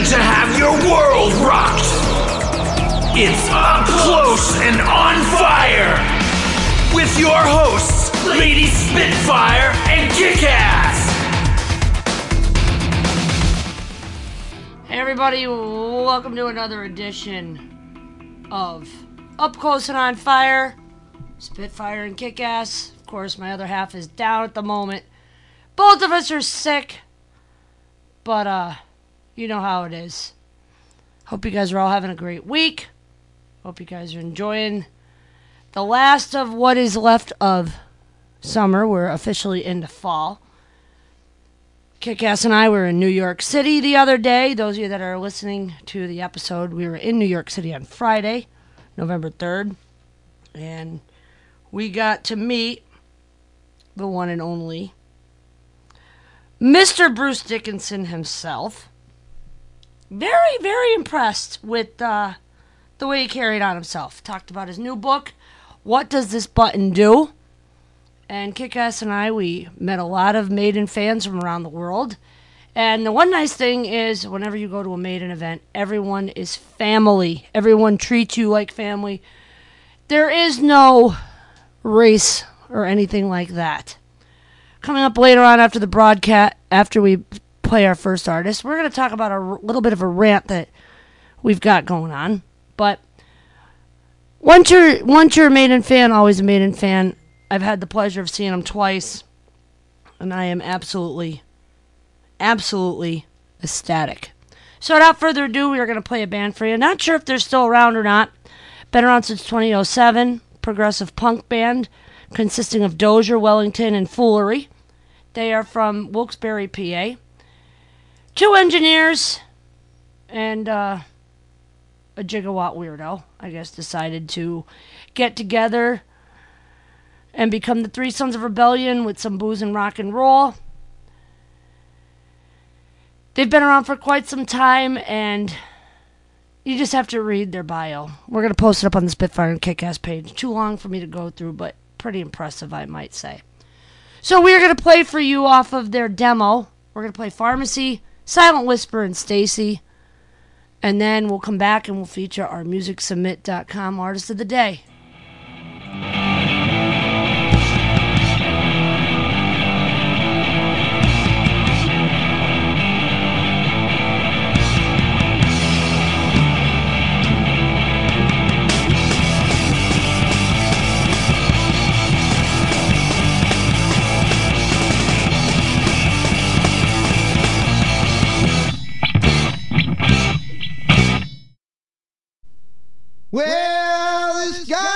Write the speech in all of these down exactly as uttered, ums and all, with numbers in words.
to have your world rocked. It's Up Close and On Fire with your hosts, Lady Spitfire and Kick-Ass. Hey everybody, welcome to another edition of Up Close and On Fire, Spitfire and Kick-Ass. Of course, my other half is down at the moment. Both of us are sick, but uh, you know how it is. Hope you guys are all having a great week. Hope you guys are enjoying the last of what is left of summer. We're officially into fall. Kick-Ass and I were in New York City the other day. Those of you that are listening to the episode, we were in New York City on Friday, November third. And we got to meet the one and only Mister Bruce Dickinson himself. Very, very impressed with uh, the way he carried on himself. Talked about his new book, What Does This Button Do? And Kick-Ass and I, we met a lot of Maiden fans from around the world. And the one nice thing is, whenever you go to a Maiden event, everyone is family. Everyone treats you like family. There is no race or anything like that. Coming up later on after the broadcast, after we play our first artist, we're going to talk about a r- little bit of a rant that we've got going on. But once you're, once you're a Maiden fan, always a Maiden fan. I've had the pleasure of seeing them twice, and I am absolutely, absolutely ecstatic. So without further ado, we are going to play a band for you. Not sure if they're still around or not. Been around since twenty oh seven. Progressive punk band consisting of Dozier, Wellington, and Foolery. They are from Wilkes-Barre, P A. Two engineers and uh, a gigawatt weirdo, I guess, decided to get together and become the Three Sons of Rebellion with some booze and rock and roll. They've been around for quite some time, and you just have to read their bio. We're going to post it up on the Spitfire and Kick-Ass page. Too long for me to go through, but pretty impressive, I might say. So we're going to play for you off of their demo. We're going to play Pharmacy, Silent Whisper, and Stacy. And then we'll come back and we'll feature our music submit dot com Artist of the Day. Well, this guy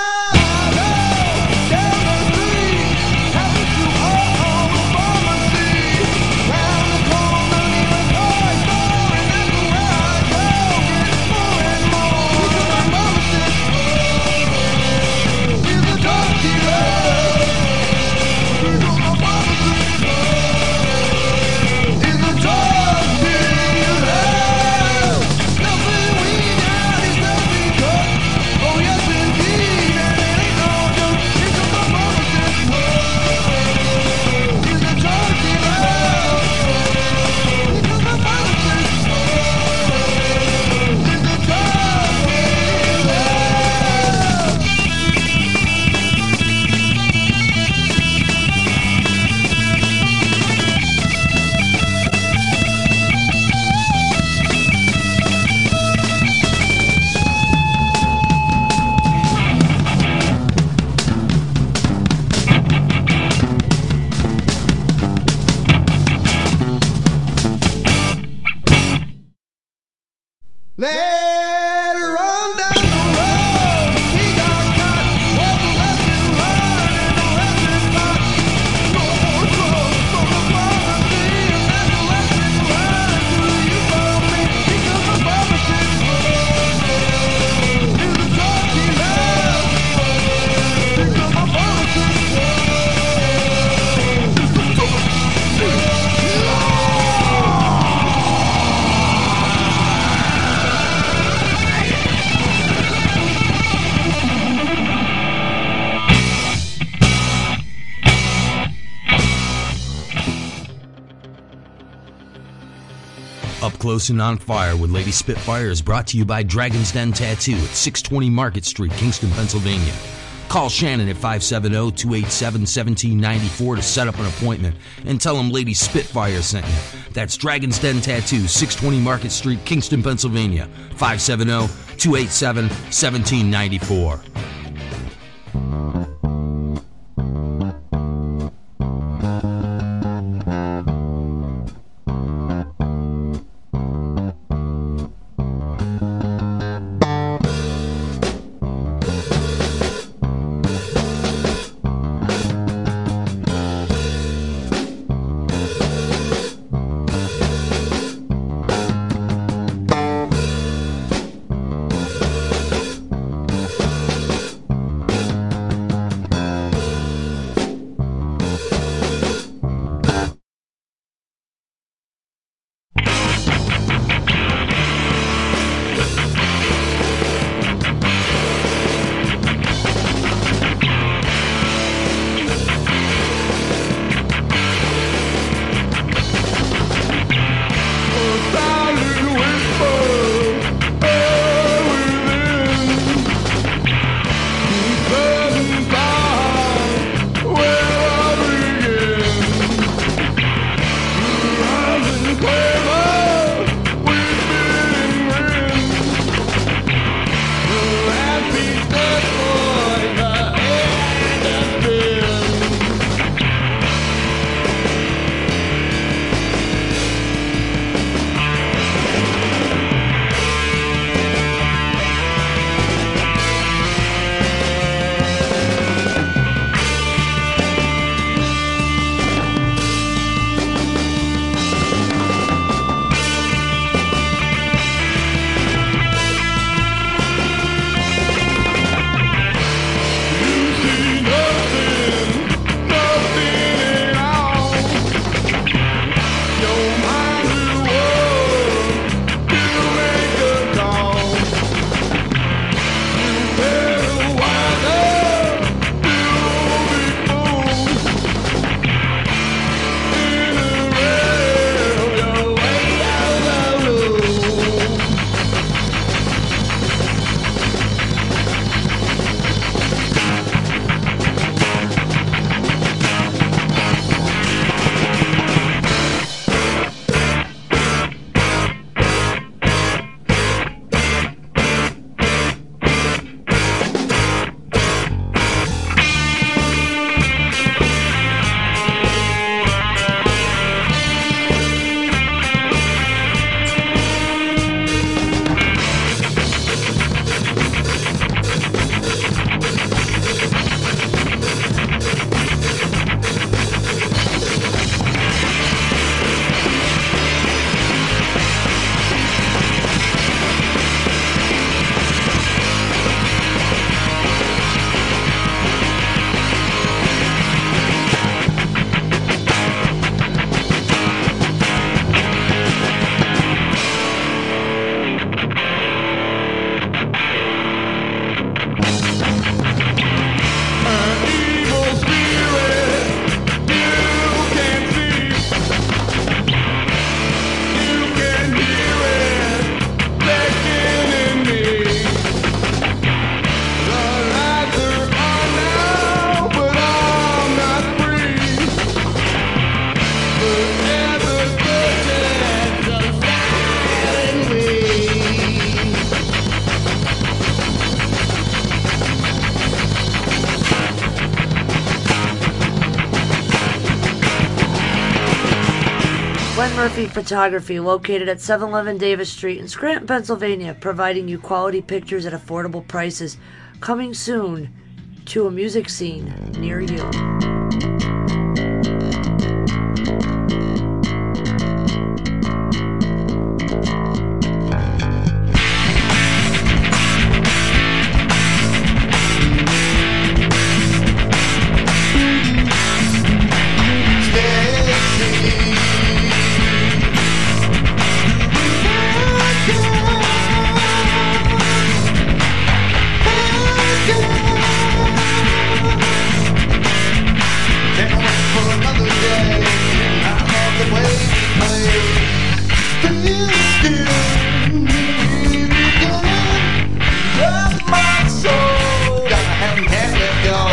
Close and On Fire with Lady Spitfire is brought to you by Dragon's Den Tattoo at six twenty Market Street, Kingston, Pennsylvania. Call Shannon at five seven zero, two eight seven, one seven nine four to set up an appointment and tell him Lady Spitfire sent you. That's Dragon's Den Tattoo, six twenty Market Street, Kingston, Pennsylvania. five seven zero, two eight seven, one seven nine four. Glenn Murphy Photography, located at seven eleven Davis Street in Scranton, Pennsylvania, providing you quality pictures at affordable prices. Coming soon to a music scene near you. Yeah. let go.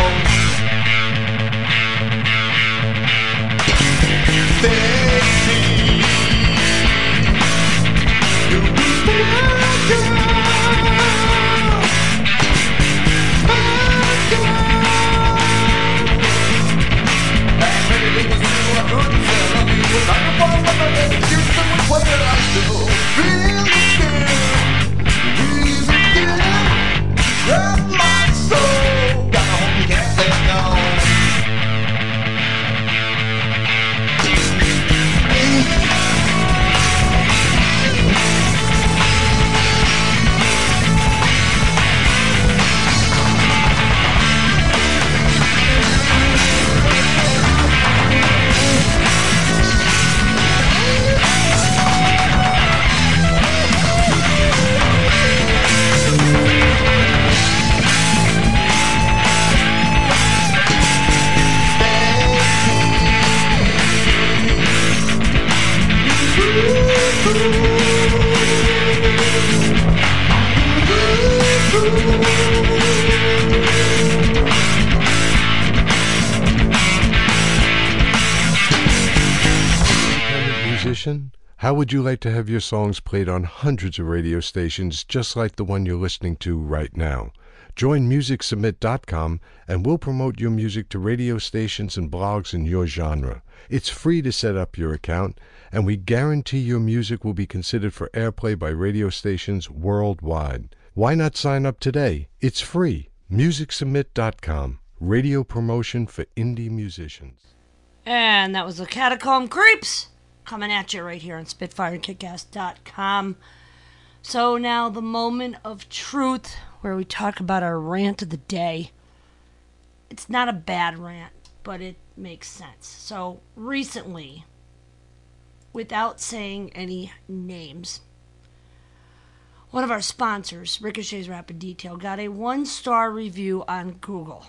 How would you like to have your songs played on hundreds of radio stations just like the one you're listening to right now? Join music submit dot com and we'll promote your music to radio stations and blogs in your genre. It's free to set up your account, and we guarantee your music will be considered for airplay by radio stations worldwide. Why not sign up today? It's free. music submit dot com. Radio promotion for indie musicians. And that was the Catacomb Creeps coming at you right here on Spitfire and Kickass dot com. So now the moment of truth where we talk about our rant of the day. It's not a bad rant, but it makes sense. So recently, without saying any names, one of our sponsors, Ricochet's Rapid Detail, got a one-star review on Google.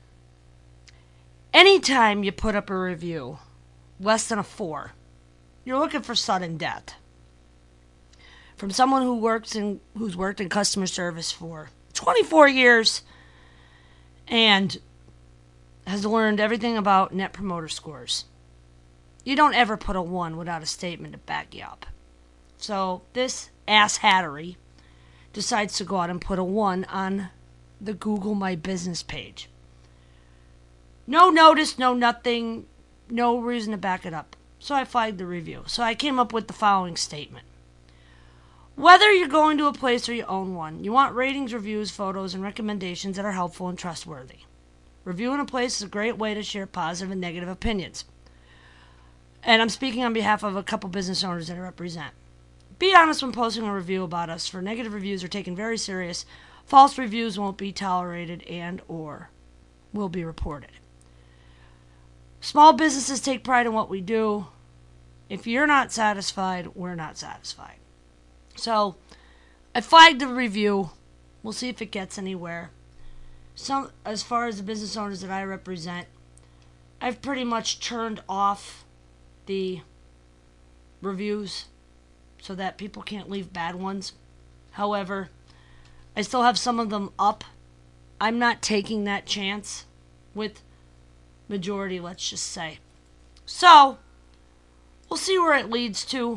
Anytime you put up a review less than a four, you're looking for sudden death. From someone who works in who's worked in customer service for twenty-four years and has learned everything about Net Promoter Scores. You don't ever put a one without a statement to back you up. So this ass hattery decides to go out and put a one on the Google My Business page. No notice, no nothing, no reason to back it up. So I flagged the review. So I came up with the following statement. Whether you're going to a place or you own one, you want ratings, reviews, photos, and recommendations that are helpful and trustworthy. Reviewing a place is a great way to share positive and negative opinions. And I'm speaking on behalf of a couple business owners that I represent. Be honest when posting a review about us, for negative reviews are taken very serious. False reviews won't be tolerated and or will be reported. Small businesses take pride in what we do. If you're not satisfied, we're not satisfied. So, I flagged the review. We'll see if it gets anywhere. Some, as far as the business owners that I represent, I've pretty much turned off the reviews so that people can't leave bad ones. However, I still have some of them up. I'm not taking that chance with majority, let's just say. So, we'll see where it leads to.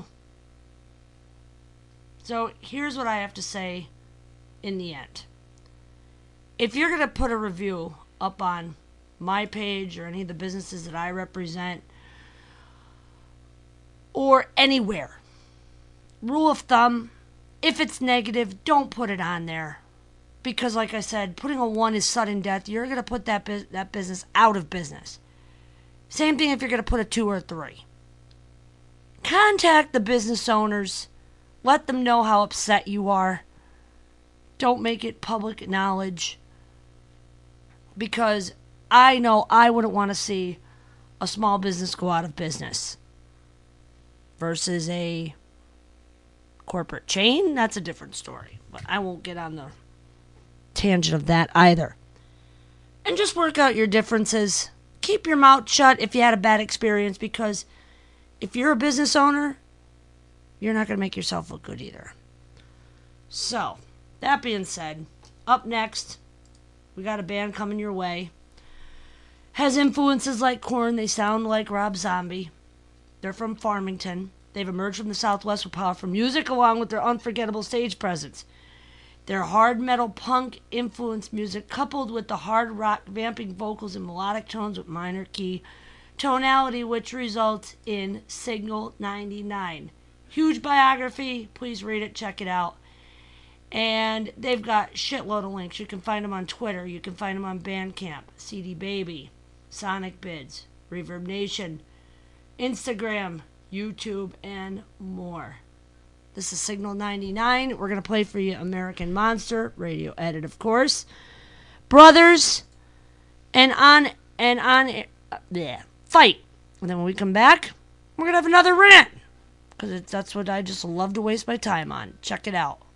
So, here's what I have to say in the end. If you're going to put a review up on my page or any of the businesses that I represent, or anywhere, rule of thumb, if it's negative, don't put it on there. Because like I said, putting a one is sudden death. You're going to put that bu- that business out of business. Same thing if you're going to put a two or a three. Contact the business owners. Let them know how upset you are. Don't make it public knowledge. Because I know I wouldn't want to see a small business go out of business. Versus a corporate chain, that's a different story. But I won't get on the tangent of that either. And just work out your differences. Keep your mouth shut if you had a bad experience, because if you're a business owner, you're not going to make yourself look good either. So, that being said, up next, We got a band coming your way. Has influences like Korn. They sound like Rob Zombie. They're from Farmington. They've emerged from the Southwest with powerful music along with their unforgettable stage presence. Their hard metal punk influenced music coupled with the hard rock vamping vocals and melodic tones with minor key tonality, which results in Signal ninety-nine. Huge biography. Please read it. Check it out. And they've got shitload of links. You can find them on Twitter. You can find them on Bandcamp, C D Baby, Sonic Bids, Reverb Nation, Instagram, YouTube, and more. This is Signal ninety-nine. We're going to play for you American Monster, radio edit, of course. Brothers, and on, and on, uh, yeah, fight. And then when we come back, we're going to have another rant. Because that's what I just love to waste my time on. Check it out.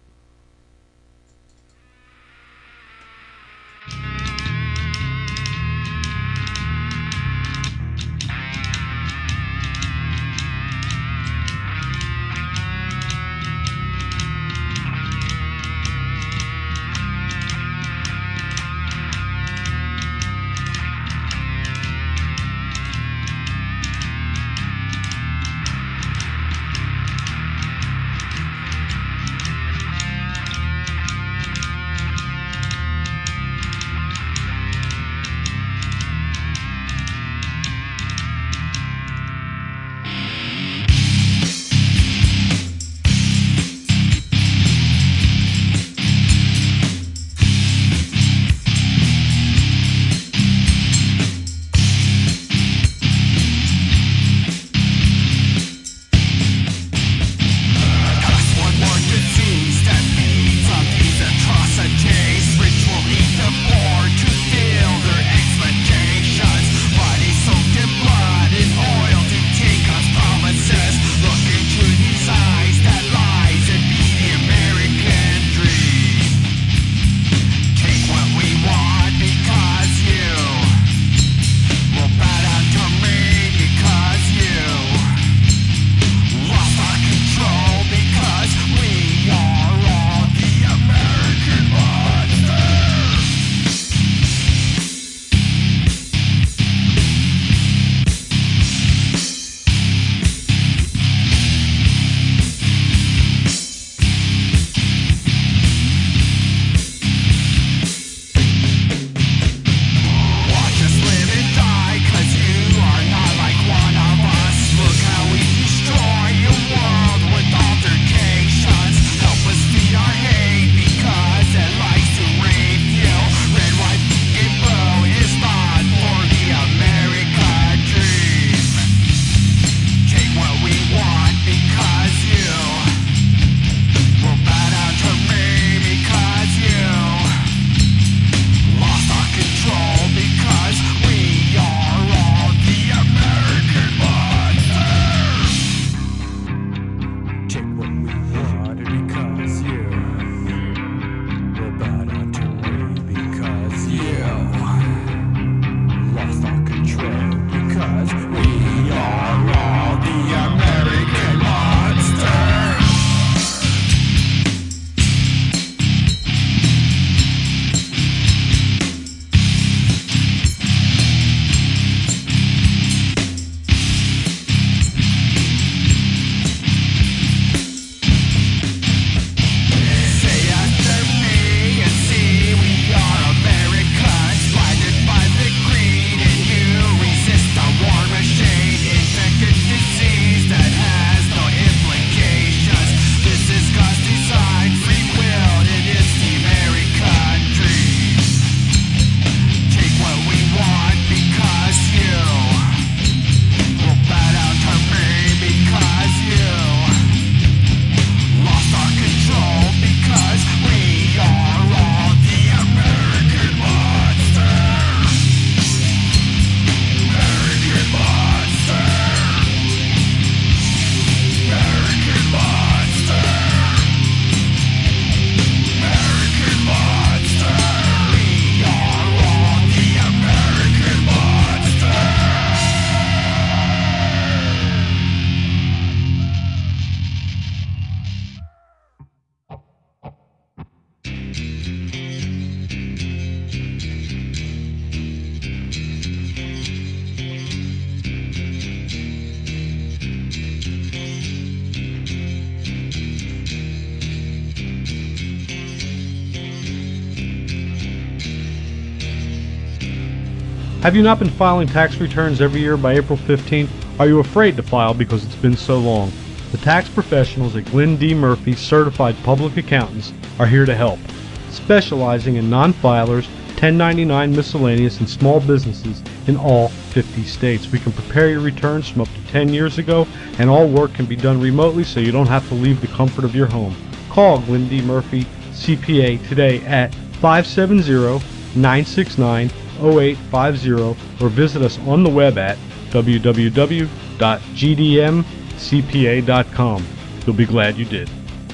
Have you not been filing tax returns every year by April fifteenth? Are you afraid to file because it's been so long? The tax professionals at Glenn D. Murphy Certified Public Accountants are here to help. Specializing in non-filers, ten ninety-nine miscellaneous, and small businesses in all fifty states. We can prepare your returns from up to ten years ago, and all work can be done remotely so you don't have to leave the comfort of your home. Call Glenn D. Murphy C P A today at five seven zero, nine six nine, zero eight five zero or visit us on the web at w w w dot g d m c p a dot com. You'll be glad you did.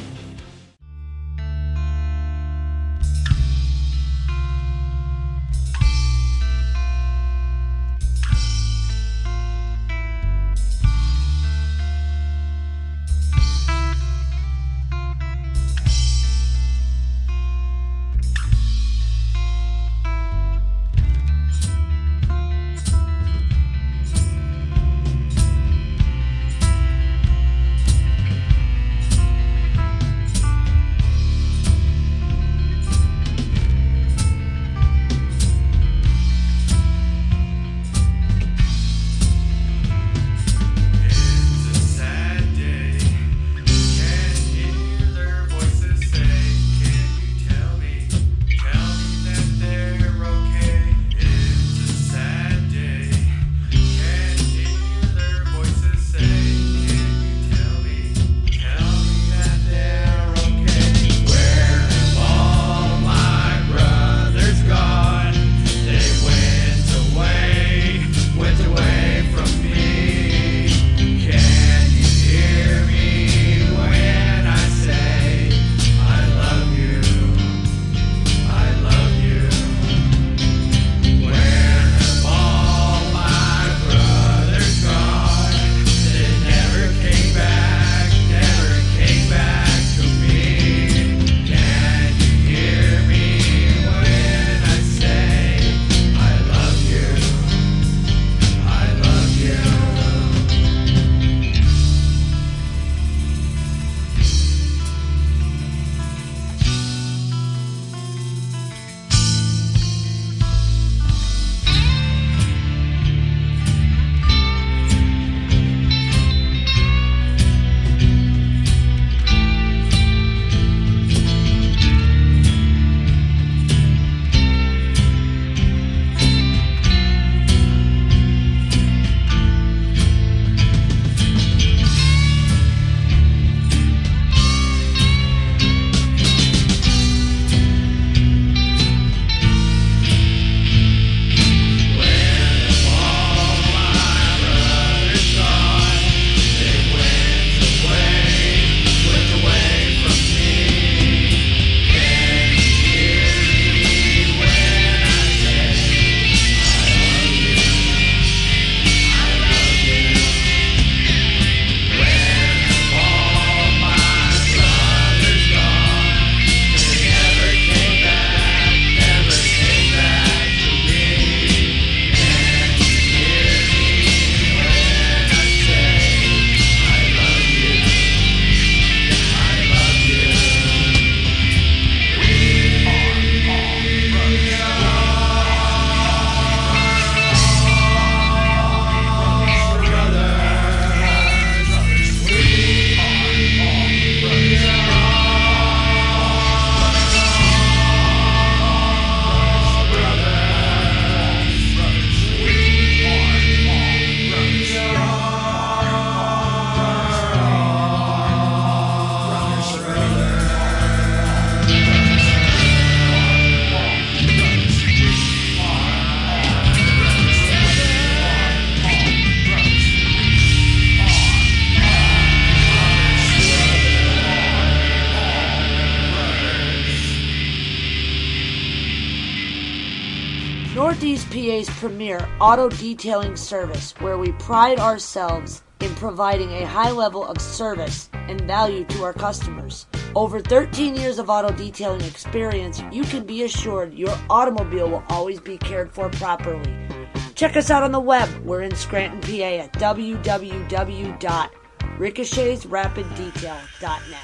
Northeast P A's premier auto detailing service, where we pride ourselves in providing a high level of service and value to our customers. Over thirteen years of auto detailing experience, you can be assured your automobile will always be cared for properly. Check us out on the web. We're in Scranton, P A at w w w dot ricochets rapid detail dot net.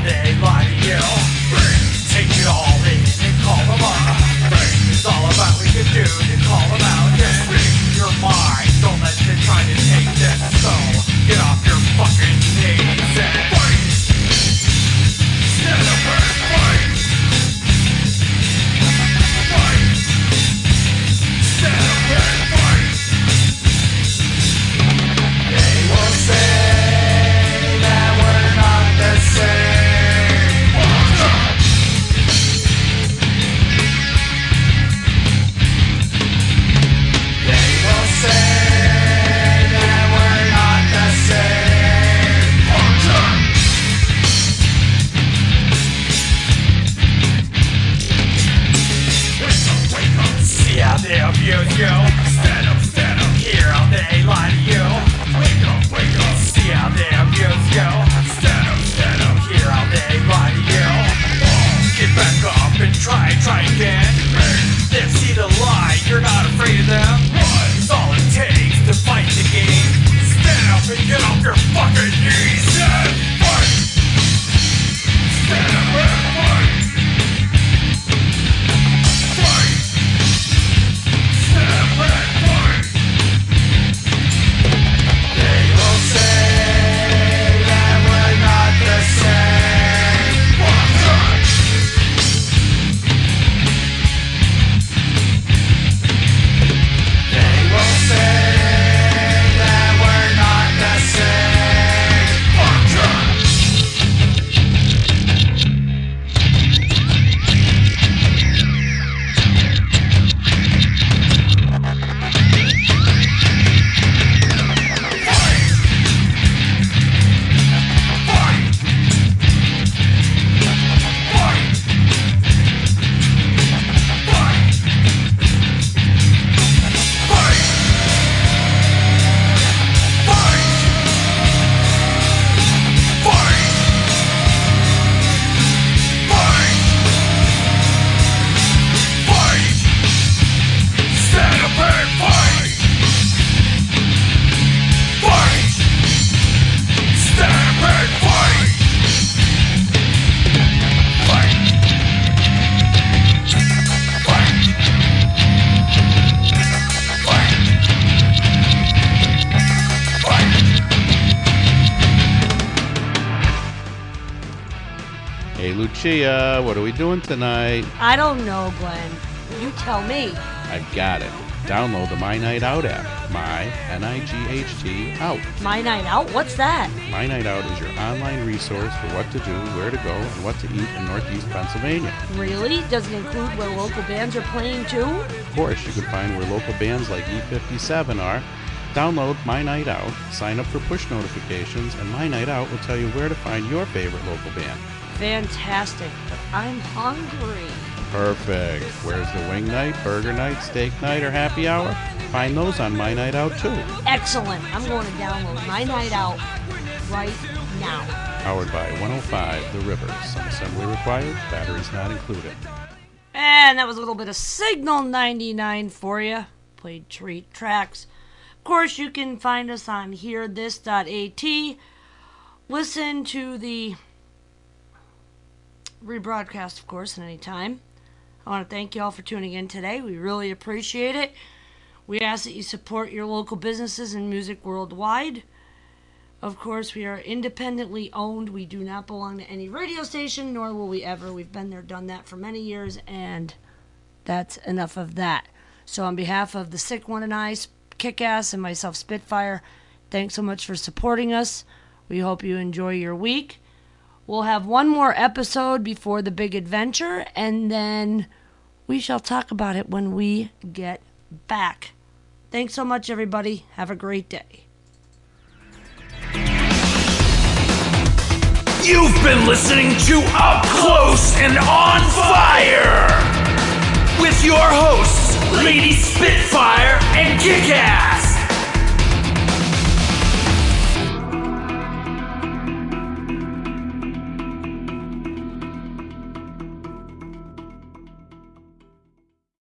they lie to you. Take it all in and call them up. It's all about what you do to call them out. Just speak your mind, don't let them try to take this. So get off your fucking knees and fight. Stand up and fight. Fight. Stand up and fight. They will say that we're not the same. They abuse you. Stand up, stand up. Hear how they lie to you. Wake up, wake up. See how they abuse you. Stand up, stand up. Hear how they lie to you. Get back up and try, try again. They see the lie, you're not afraid of them. It's all it takes to fight the game. Stand up and get off your fucking knees and fight. Stand up and fight. Lucia, what are we doing tonight? I don't know, Glenn. You tell me. I've got it. Download the My Night Out app. My, N I G H T, out. My Night Out? What's that? My Night Out is your online resource for what to do, where to go, and what to eat in Northeast Pennsylvania. Really? Does it include where local bands are playing too? Of course, you can find where local bands like E fifty-seven are. Download My Night Out, sign up for push notifications, and My Night Out will tell you where to find your favorite local band. Fantastic, but I'm hungry. Perfect. Where's the wing night, burger night, steak night, or happy hour? Find those on My Night Out too. Excellent. I'm going to download My Night Out right now. Powered by one oh five The River. Some assembly required, batteries not included. And that was a little bit of Signal ninety-nine for you. Played treat tracks. Of course, you can find us on hear this dot a t. Listen to the rebroadcast, of course, at any time. I want to thank you all for tuning in today. We really appreciate it. We ask that you support your local businesses and music worldwide. Of course, we are independently owned. We do not belong to any radio station, nor will we ever. We've been there, done that for many years, and that's enough of that. So on behalf of the Sick One and I, Kick-Ass, and myself, Spitfire, thanks so much for supporting us. We hope you enjoy your week. We'll have one more episode before the big adventure, and then we shall talk about it when we get back. Thanks so much, everybody. Have a great day. You've been listening to Up Close and On Fire with your hosts, Lady Spitfire and Kick-Ass.